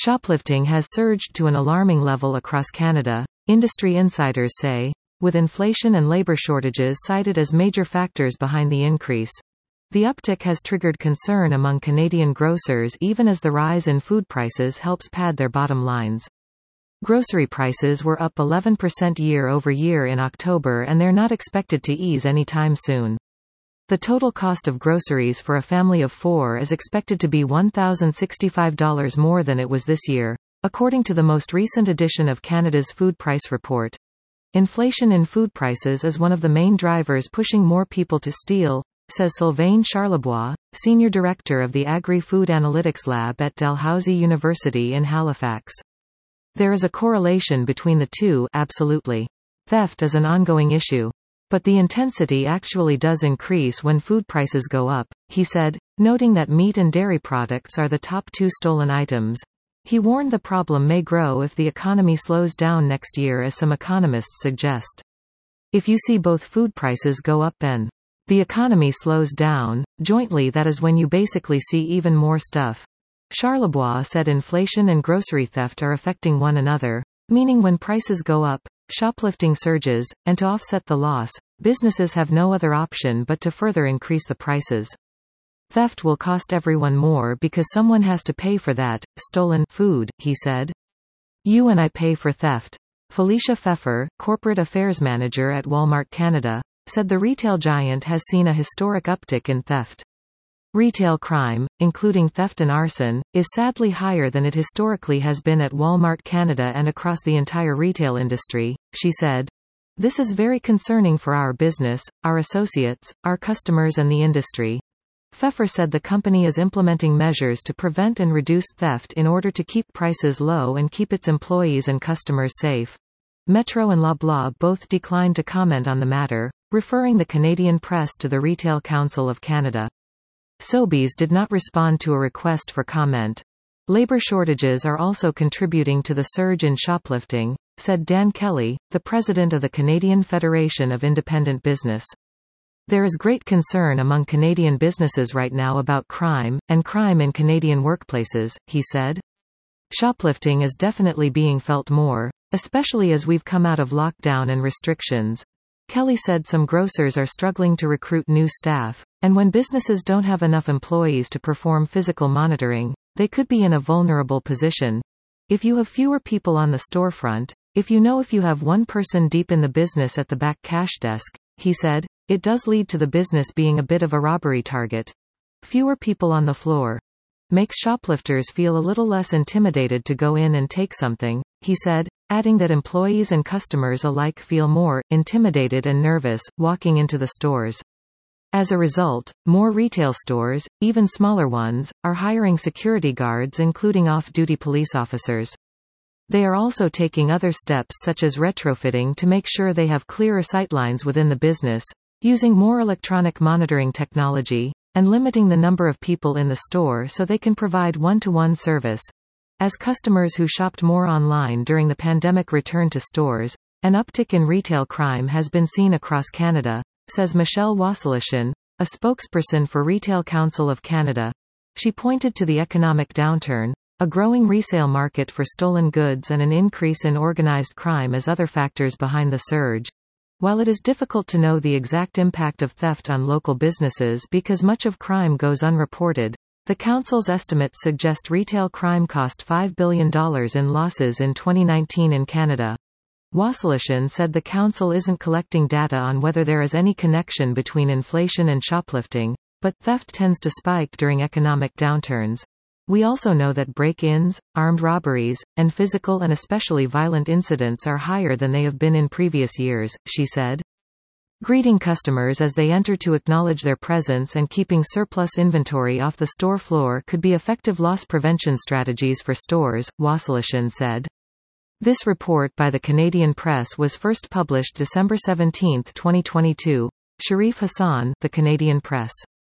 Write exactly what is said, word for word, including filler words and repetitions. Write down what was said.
Shoplifting has surged to an alarming level across Canada, industry insiders say, with inflation and labor shortages cited as major factors behind the increase. The uptick has triggered concern among Canadian grocers even as the rise in food prices helps pad their bottom lines. Grocery prices were up eleven percent year over year in October and they're not expected to ease anytime soon. The total cost of groceries for a family of four is expected to be one thousand sixty-five dollars more than it was this year, according to the most recent edition of Canada's Food Price Report. Inflation in food prices is one of the main drivers pushing more people to steal, says Sylvain Charlebois, Senior Director of the Agri-Food Analytics Lab at Dalhousie University in Halifax. There is a correlation between the two, absolutely. Theft is an ongoing issue. But the intensity actually does increase when food prices go up, he said, noting that meat and dairy products are the top two stolen items. He warned the problem may grow if the economy slows down next year, as some economists suggest. If you see both food prices go up and the economy slows down, jointly that is when you basically see even more stuff. Charlebois said inflation and grocery theft are affecting one another, meaning when prices go up, shoplifting surges, and to offset the loss, businesses have no other option but to further increase the prices. Theft will cost everyone more because someone has to pay for that stolen food, he said. You and I pay for theft. Felicia Pfeffer, Corporate Affairs Manager at Walmart Canada, said the retail giant has seen a historic uptick in theft. Retail crime, including theft and arson, is sadly higher than it historically has been at Walmart Canada and across the entire retail industry, she said. This is very concerning for our business, our associates, our customers and the industry. Pfeffer said the company is implementing measures to prevent and reduce theft in order to keep prices low and keep its employees and customers safe. Metro and Loblaw both declined to comment on the matter, referring the Canadian press to the Retail Council of Canada. Sobeys did not respond to a request for comment. Labor shortages are also contributing to the surge in shoplifting, said Dan Kelly, the president of the Canadian Federation of Independent Business. There is great concern among Canadian businesses right now about crime, and crime in Canadian workplaces, he said. Shoplifting is definitely being felt more, especially as we've come out of lockdown and restrictions. Kelly said some grocers are struggling to recruit new staff, and when businesses don't have enough employees to perform physical monitoring, they could be in a vulnerable position. If you have fewer people on the storefront, if you know if you have one person deep in the business at the back cash desk, he said, it does lead to the business being a bit of a robbery target. Fewer people on the floor makes shoplifters feel a little less intimidated to go in and take something, he said, adding that employees and customers alike feel more intimidated and nervous walking into the stores. As a result, more retail stores, even smaller ones, are hiring security guards including off-duty police officers. They are also taking other steps such as retrofitting to make sure they have clearer sightlines within the business, using more electronic monitoring technology, and limiting the number of people in the store so they can provide one-to-one service. As customers who shopped more online during the pandemic return to stores, an uptick in retail crime has been seen across Canada, says Michelle Wasilician, a spokesperson for Retail Council of Canada. She pointed to the economic downturn, a growing resale market for stolen goods and an increase in organized crime as other factors behind the surge. While it is difficult to know the exact impact of theft on local businesses because much of crime goes unreported, the Council's estimates suggest retail crime cost five billion dollars in losses in twenty nineteen in Canada. Wasilician said the Council isn't collecting data on whether there is any connection between inflation and shoplifting, but theft tends to spike during economic downturns. We also know that break-ins, armed robberies, and physical and especially violent incidents are higher than they have been in previous years, she said. Greeting customers as they enter to acknowledge their presence and keeping surplus inventory off the store floor could be effective loss prevention strategies for stores, Wasilician said. This report by the Canadian Press was first published December seventeenth twenty twenty-two. Sharif Hassan, The Canadian Press.